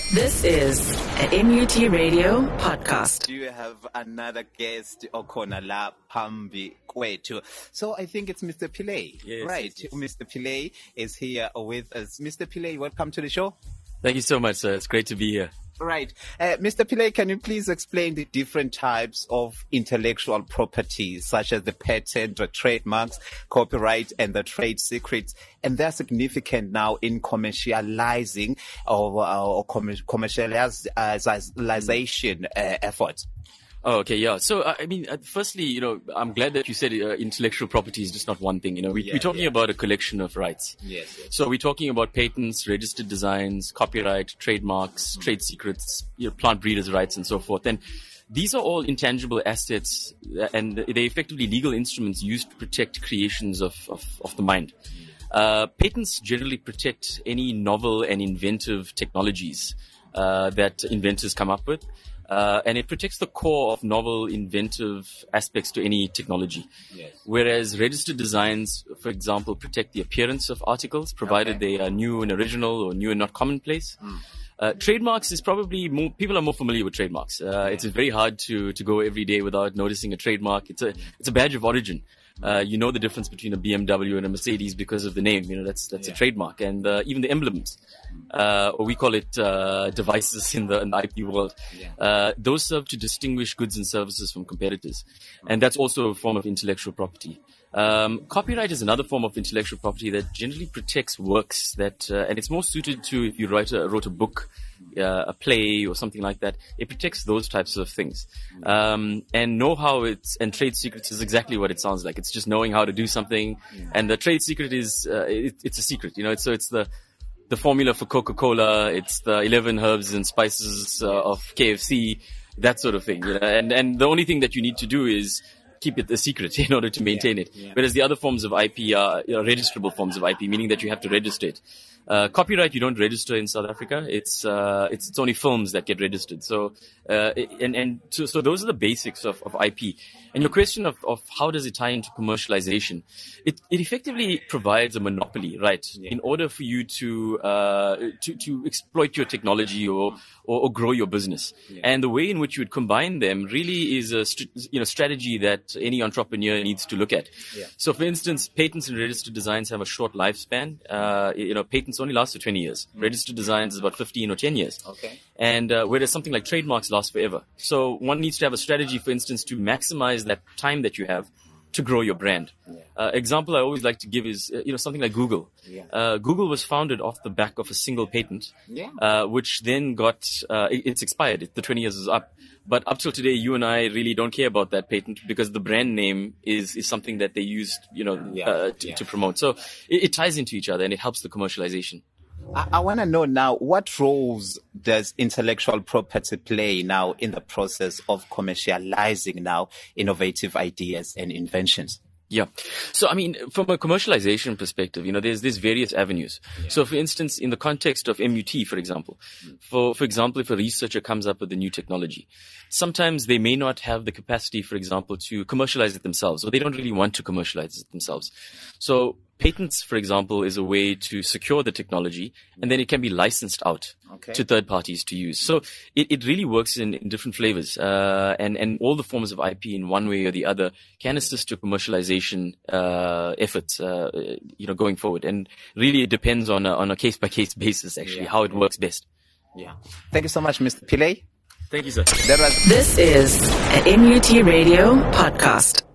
This is a MUT Radio podcast. Do you have another guest, Okona La Pambi Kwetu? So I think it's Mr. Pillay, yes, right? Yes. Mr. Pillay is here with us. Mr. Pillay, welcome to the show. Thank you so much, sir. It's great to be here. Right. Mr. Pillay, can you please explain the different types of intellectual properties, such as the patent, the trademarks, copyright, and the trade secrets, and they're significant now in commercializing or commercialization efforts? Oh, okay, yeah. So, firstly, I'm glad that you said intellectual property is just not one thing. We're talking about a collection of rights. Yes. So we're talking about patents, registered designs, copyright, trademarks, trade secrets, plant breeders' rights, and so forth. And these are all intangible assets, and they're effectively legal instruments used to protect creations of the mind. Patents generally protect any novel and inventive technologies that inventors come up with. And it protects the core of novel, inventive aspects to any technology. Yes. Whereas registered designs, for example, protect the appearance of articles, provided they are new and original or new and not commonplace. Trademarks is probably people are more familiar with trademarks. It's very hard to go every day without noticing a trademark. It's a badge of origin. You know the difference between a BMW and a Mercedes because of the name. That's a trademark, and even the emblems, or we call it devices in the IP world. Those serve to distinguish goods and services from competitors, and that's also a form of intellectual property. Copyright is another form of intellectual property that generally protects works that, and it's more suited to if you wrote a book, a play or something like that. It protects those types of things. And know-how and trade secrets is exactly what it sounds like. It's just knowing how to do something. And the trade secret is, it's a secret, so it's the formula for Coca-Cola. It's the 11 herbs and spices of KFC, that sort of thing. And the only thing that you need to do is keep it a secret in order to maintain it. Whereas the other forms of IP are registrable forms of IP, meaning that you have to register it. Copyright, you don't register in South Africa. It's only films that get registered. So those are the basics of IP. And your question of how does it tie into commercialization? It effectively provides a monopoly, right? In order for you to exploit your technology or grow your business. And the way in which you would combine them really is a strategy that any entrepreneur needs to look at. So for instance, patents and registered designs have a short lifespan. Patents only last for 20 years. Registered designs is about 15 or 10 years. Okay. And whereas something like trademarks lasts forever. So one needs to have a strategy, for instance, to maximize that time that you have to grow your brand. Example I always like to give is, something like Google. Google was founded off the back of a single patent, which then it's expired. The 20 years is up. But up till today, you and I really don't care about that patent because the brand name is something that they used, to promote. So it ties into each other and it helps the commercialization. I want to know now, what roles does intellectual property play now in the process of commercializing now innovative ideas and inventions? Yeah. So, from a commercialization perspective, there's various avenues. So, for instance, in the context of MUT, for example, for example, if a researcher comes up with a new technology, sometimes they may not have the capacity, for example, to commercialize it themselves, or they don't really want to commercialize it themselves. So, patents, for example, is a way to secure the technology, and then it can be licensed out to third parties to use. So it really works in different flavors, and all the forms of IP in one way or the other can assist your commercialization efforts, going forward. And really, it depends on a case by case basis, actually, how it works best. Thank you so much, Mr. Pillay. Thank you, sir. This is a MUT Radio podcast.